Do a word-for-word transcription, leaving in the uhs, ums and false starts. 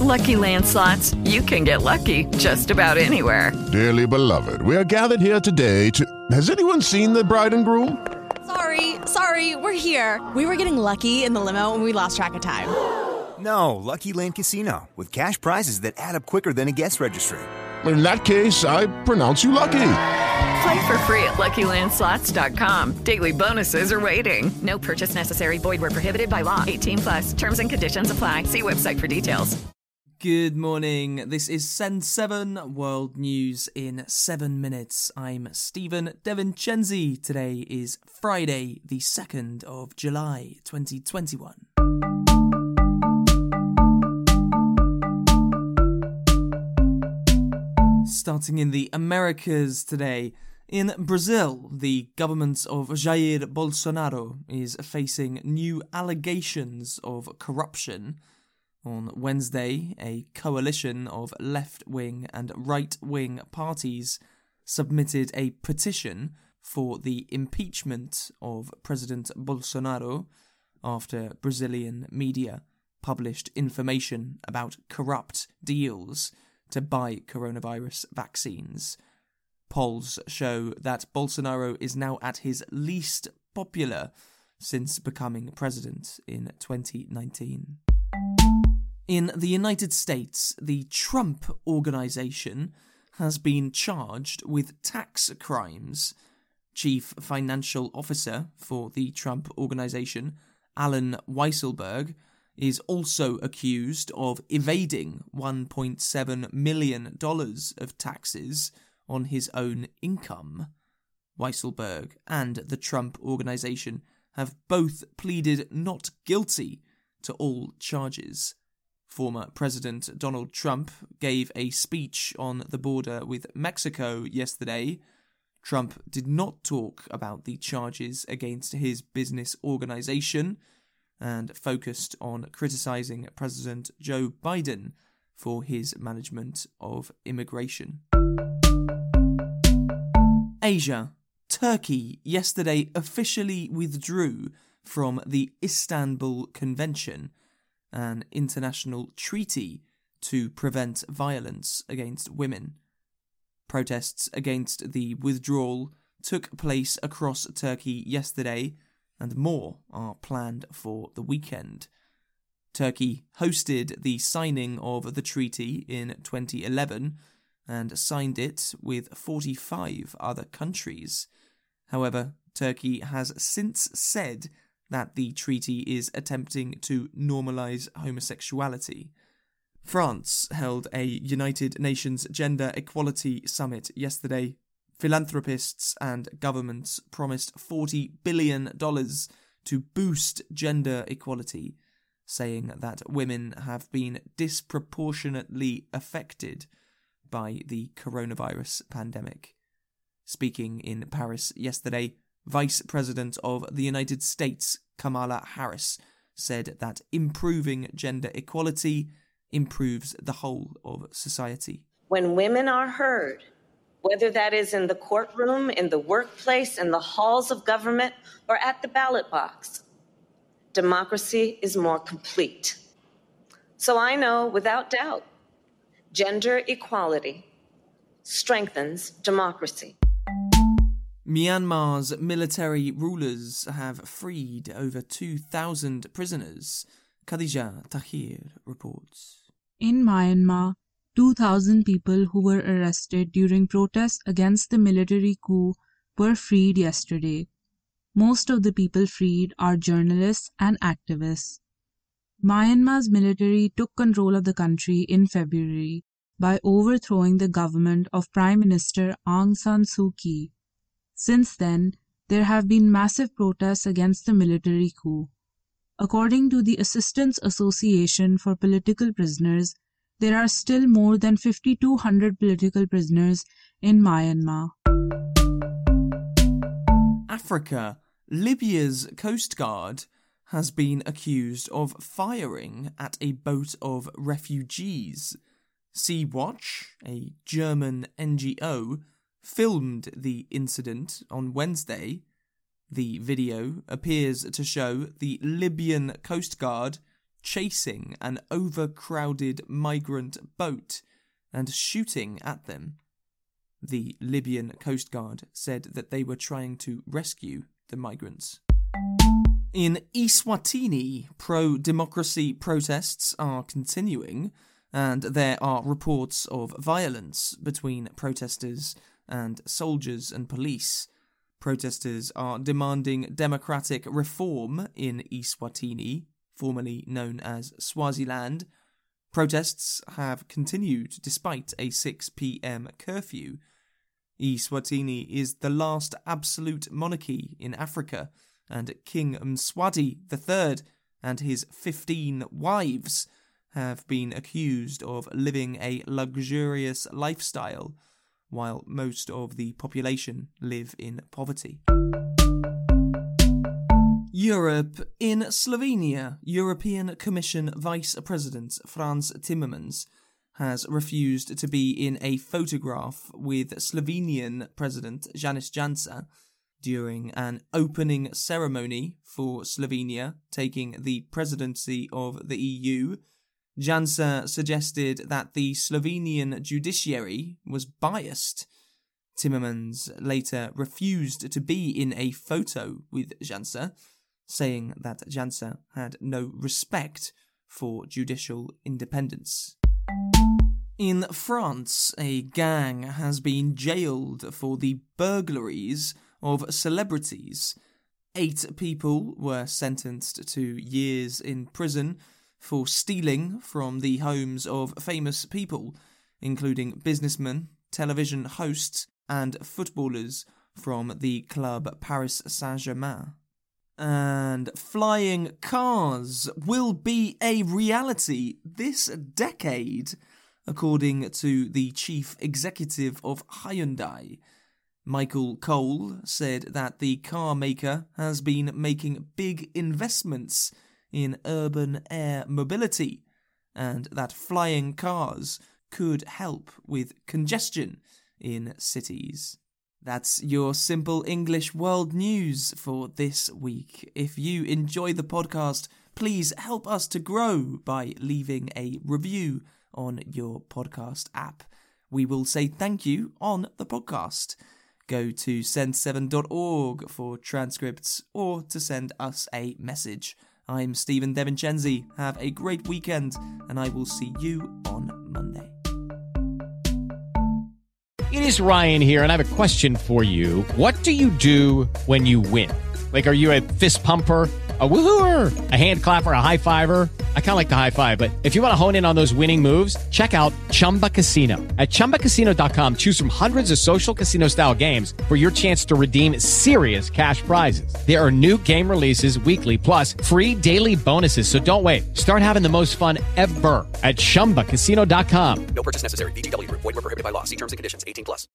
Lucky Land Slots, you can get lucky just about anywhere. Dearly beloved, we are gathered here today to... Has anyone seen the bride and groom? Sorry, sorry, we're here. We were getting lucky in the limo and we lost track of time. No, Lucky Land Casino, with cash prizes that add up quicker than a guest registry. In that case, I pronounce you lucky. Play for free at Lucky Land Slots dot com. Daily bonuses are waiting. No purchase necessary. Void where prohibited by law. eighteen plus. Terms and conditions apply. See website for details. Good morning. This is Sen seven World News in seven minutes. I'm Stephen DeVincenzi. Today is Friday, the second of July, twenty twenty-one. Starting in the Americas today, in Brazil, the government of Jair Bolsonaro is facing new allegations of corruption. On Wednesday, a coalition of left-wing and right-wing parties submitted a petition for the impeachment of President Bolsonaro after Brazilian media published information about corrupt deals to buy coronavirus vaccines. Polls show that Bolsonaro is now at his least popular since becoming president in twenty nineteen. In the United States, the Trump Organization has been charged with tax crimes. Chief Financial Officer for the Trump Organization, Alan Weisselberg, is also accused of evading one point seven million dollars of taxes on his own income. Weisselberg and the Trump Organization have both pleaded not guilty to all charges. Former President Donald Trump gave a speech on the border with Mexico yesterday. Trump did not talk about the charges against his business organization and focused on criticizing President Joe Biden for his management of immigration. Asia. Turkey yesterday officially withdrew from the Istanbul Convention, an international treaty to prevent violence against women. Protests against the withdrawal took place across Turkey yesterday, and more are planned for the weekend. Turkey hosted the signing of the treaty in twenty eleven and signed it with forty-five other countries. However, Turkey has since said that the treaty is attempting to normalise homosexuality. France held a United Nations Gender Equality Summit yesterday. Philanthropists and governments promised forty billion dollars to boost gender equality, saying that women have been disproportionately affected by the coronavirus pandemic. Speaking in Paris yesterday, Vice President of the United States, Kamala Harris, said that improving gender equality improves the whole of society. When women are heard, whether that is in the courtroom, in the workplace, in the halls of government, or at the ballot box, democracy is more complete. So I know without doubt, gender equality strengthens democracy. Myanmar's military rulers have freed over two thousand prisoners. Khadija Tahir reports. In Myanmar, two thousand people who were arrested during protests against the military coup were freed yesterday. Most of the people freed are journalists and activists. Myanmar's military took control of the country in February by overthrowing the government of Prime Minister Aung San Suu Kyi. Since then, there have been massive protests against the military coup. According to the Assistance Association for Political Prisoners, there are still more than five thousand two hundred political prisoners in Myanmar. Africa. Libya's Coast Guard has been accused of firing at a boat of refugees. Sea-Watch, a German N G O, filmed the incident on Wednesday. The video appears to show the Libyan Coast Guard chasing an overcrowded migrant boat and shooting at them. The Libyan Coast Guard said that they were trying to rescue the migrants. In Eswatini, pro-democracy protests are continuing, and there are reports of violence between protesters and soldiers and police. Protesters are demanding democratic reform in Eswatini, formerly known as Swaziland. Protests have continued despite a six p.m. curfew. Eswatini is the last absolute monarchy in Africa, and King Mswati the third and his fifteen wives have been accused of living a luxurious lifestyle, while most of the population live in poverty. Europe. In Slovenia, European Commission Vice President Frans Timmermans has refused to be in a photograph with Slovenian President Janez Janša during an opening ceremony for Slovenia taking the presidency of the E U. Janša suggested that the Slovenian judiciary was biased. Timmermans later refused to be in a photo with Janša, saying that Janša had no respect for judicial independence. In France, a gang has been jailed for the burglaries of celebrities. Eight people were sentenced to years in prison for stealing from the homes of famous people, including businessmen, television hosts, and footballers from the club Paris Saint-Germain. And flying cars will be a reality this decade, according to the chief executive of Hyundai. Michael Cole said that the car maker has been making big investments in urban air mobility, and that flying cars could help with congestion in cities. That's your Simple English World News for this week. If you enjoy the podcast, please help us to grow by leaving a review on your podcast app. We will say thank you on the podcast. Go to send seven dot org for transcripts or to send us a message. I'm Stephen DeVincenzi. Have a great weekend, and I will see you on Monday. It is Ryan here, and I have a question for you. What do you do when you win? Like, are you a fist pumper, a woohooer, a hand clapper, a high fiver? I kind of like the high five, but if you want to hone in on those winning moves, check out Chumba Casino. At chumba casino dot com, choose from hundreds of social casino-style games for your chance to redeem serious cash prizes. There are new game releases weekly, plus free daily bonuses, so don't wait. Start having the most fun ever at chumba casino dot com. No purchase necessary. V G W. Void where prohibited by law. See terms and conditions. eighteen plus.